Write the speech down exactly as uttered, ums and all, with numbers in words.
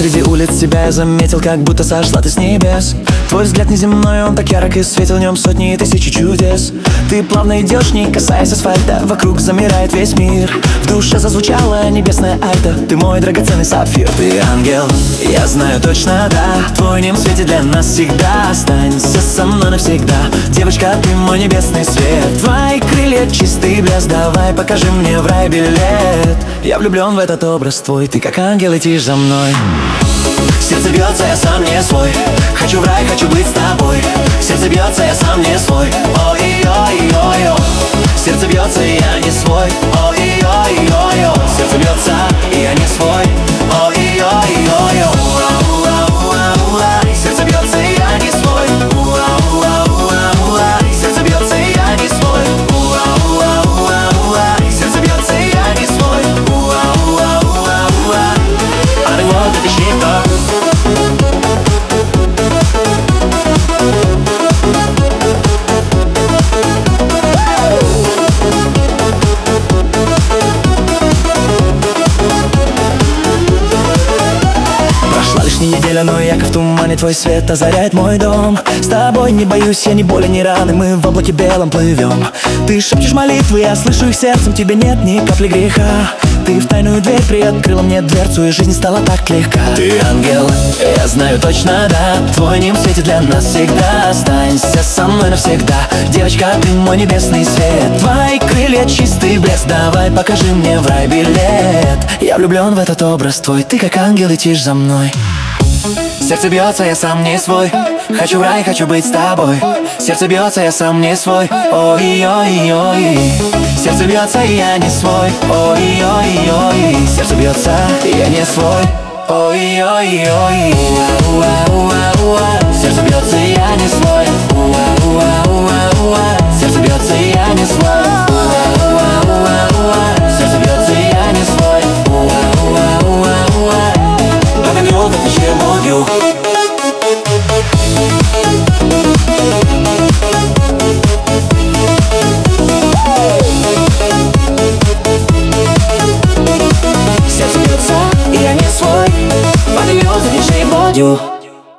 среди улиц тебя я заметил, как будто сошла ты с небес. Твой взгляд неземной, он так ярок и светил, в нем сотни и тысячи чудес. Ты плавно идешь, не касаясь асфальта, вокруг замирает весь мир. В душе зазвучала небесная альта, ты мой драгоценный сапфир. Ты ангел, я знаю точно, да, в твоем свете для нас всегда. Останься со мной навсегда, девочка, ты мой небесный свет. Твои крылья чистый блеск, давай покажи мне в рай билет. Я влюблен в этот образ твой, ты как ангел летишь за мной. Сердце бьется, я сам не свой, хочу в рай, хочу быть с тобой. Сердце бьется, я сам не свой, ой-ой-ой-ой. Сердце бьется, и я не свой, ой-ой-ой-ой. Сердце бьется, и я не свой, ой-ой-ой-ой. Сердце бьется, и я не свой, сердце бьется, и я не свой, сердце бьется, и я не свой. I don't want to shit up. Прошла лишь не неделя, но я как в тумане, твой свет озаряет мой дом. С тобой не боюсь я ни боли, ни раны, мы в облаке белом плывем. Ты шепчешь молитвы, я слышу их сердцем, тебе нет ни капли греха. Ты в тайную дверь приоткрыла мне дверцу, и жизнь стала так легка. Ты ангел, я знаю точно, да, в твоем свете для нас всегда. Останься со мной навсегда, девочка, ты мой небесный свет. Твои крылья чистый блеск, давай покажи мне в рай билет. Я влюблен в этот образ твой, ты как ангел летишь за мной. Сердце бьется, я сам не свой, хочу в рай, хочу быть с тобой. Сердце бьется, я сам не свой, ой-ой-ой. Сердце бьется, и я не свой, ой-ой-ой. Сердце бьется, и я не свой, ой-ой-ой. Сердце бьется, и я не свой, сердце бьется, и я не свой, сердце бьется, и я не свой. I know that you share more of you. Сердце бьется, и я не свой. I know that you share more of you.